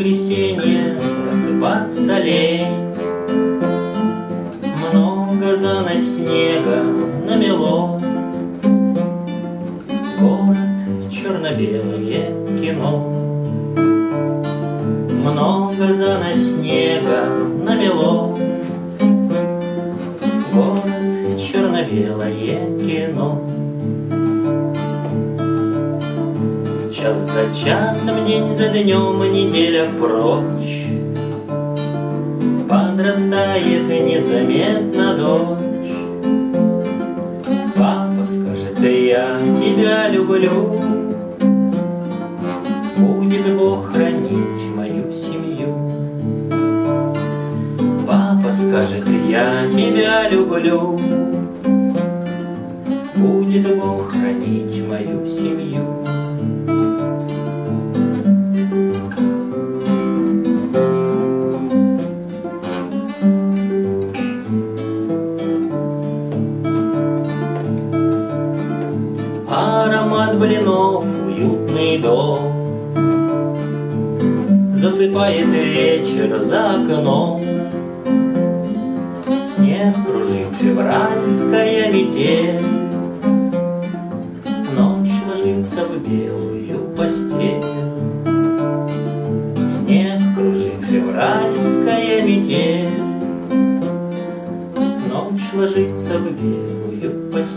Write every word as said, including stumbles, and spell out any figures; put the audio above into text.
воскресенье просыпаться лень. Много за ночь снега намело. Город — черно-белое кино. Много за ночь снега намело. Город — черно-белое кино. Час за часом, день за днем, неделя прочь. Подрастает незаметно дочь. Папа скажет: я тебя люблю. Будет Бог хранить мою семью. Папа скажет: я тебя люблю. Будет Бог хранить мою семью. Аромат блинов, уютный дом. Засыпает вечер за окном. Снег кружит, февральская метель. Ночь ложится в белую постель. Снег кружит, февральская метель. Ночь ложится в белую постель.